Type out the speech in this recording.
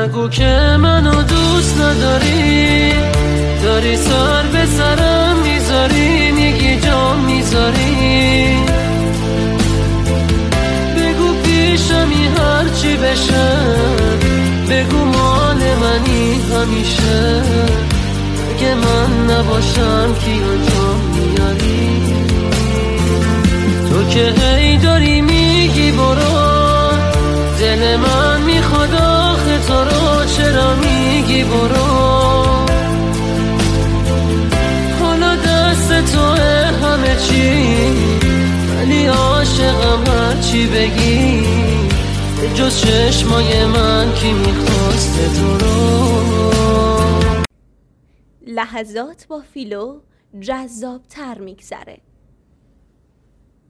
نگو که منو دوست نداری، داری سر به سرم میذاری، میگی جام میذاری. بگو پیشمی هرچی بشه، بگو مال منی همیشه. اگه من نباشم کیو جام میاری؟ تو که هی داری میگی برو، دل من میخواد آخه تو رو، چرا میگی برو؟ حالا دست توه همه چی، ولی عاشقم هرچی بگی. جز چشمای من کی میخواسته تو رو؟ لحظات با فیلو جذاب تر میگذره.